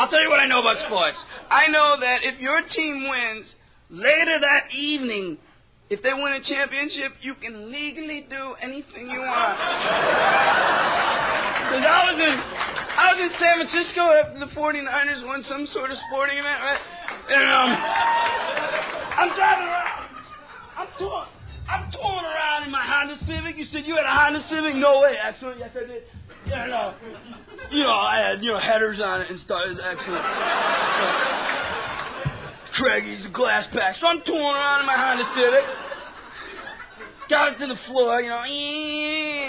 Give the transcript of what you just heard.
tell you what I know about sports. I know that if your team wins, later that evening, if they win a championship, you can legally do anything you want. Because I was in San Francisco after the 49ers won some sort of sporting event, right? And I'm driving around. I'm touring around in my Honda Civic. You said you had a Honda Civic? No way. Excellent. Yes, I did. Yeah, no. I had, headers on it and stuff. It was excellent. Craigies, glass pack. So I'm touring around in my Honda Civic. Got it to the floor,